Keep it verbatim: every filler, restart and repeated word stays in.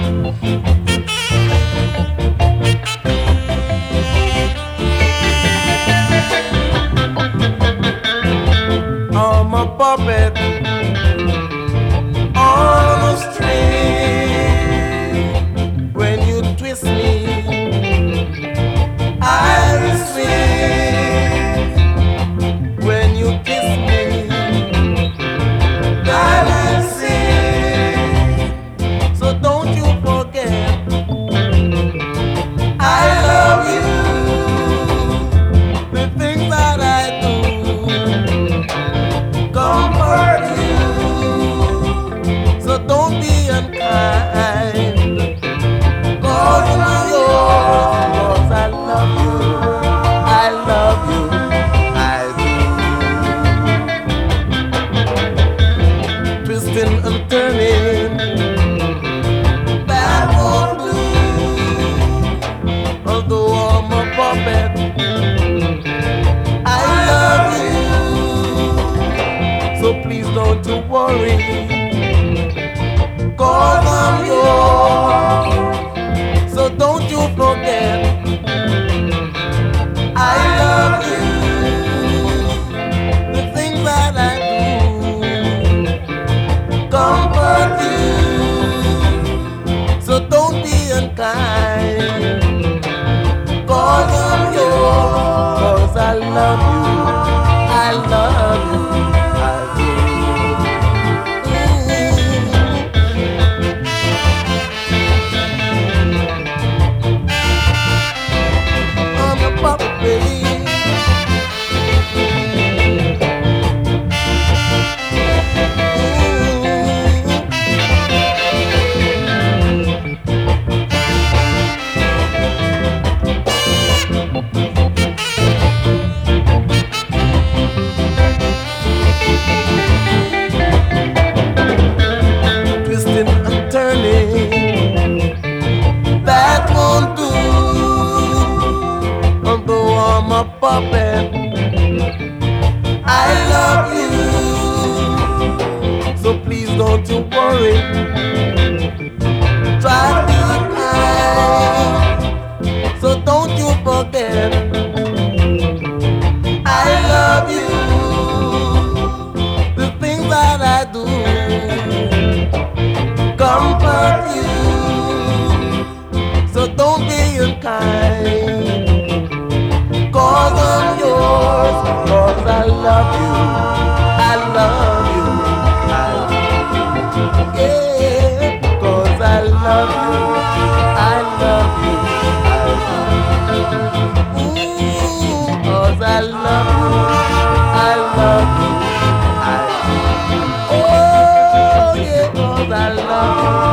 I'm a puppet on a string. When you twist me, I'll swing. When you kiss me, I'll sing. So don't you forget, I love you. The things that I do comfort you. So don't be unkind. Cause I'm yours. Cause I love you. I love you. I do. Twisting and turning, that won't do. Although I'm a puppet, I love you. So please don't you worry, cause I'm yours. So don't you forget, I love you. The things that I do comfort you. So don't be unkind, cause I'm yours. Cause I love you, I love you, I do. I'm a puppet, baby. Twisting and turning, that won't do. Although I'm a puppet, I love you. So please don't you worry, try to be kind. So don't you forget, I love you. The things that I do comfort you. So don't be unkind, cause I'm yours. Cause I love you, I love you, I love you. Yeah, cause I love you, I love you, I love you. Ooh, cause I love you, I love you, I love you. Oh yeah, cause I love you.